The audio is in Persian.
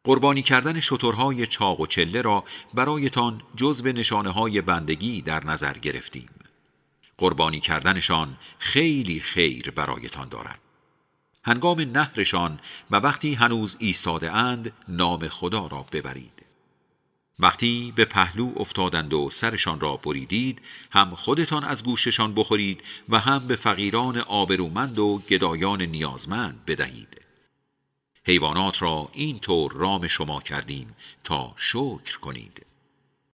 قربانی کردن شترهای چاق و چله را برایتان جزو نشانه‌های بندگی در نظر گرفتیم. قربانی کردنشان خیلی خیر برایتان دارد. هنگام نحرشان و وقتی هنوز ایستاده اند نام خدا را ببرید. وقتی به پهلو افتادند و سرشان را بریدید، هم خودتان از گوشتشان بخورید و هم به فقیران آبرومند و گدایان نیازمند بدهید. حیوانات را این طور رام شما کردیم تا شکر کنید.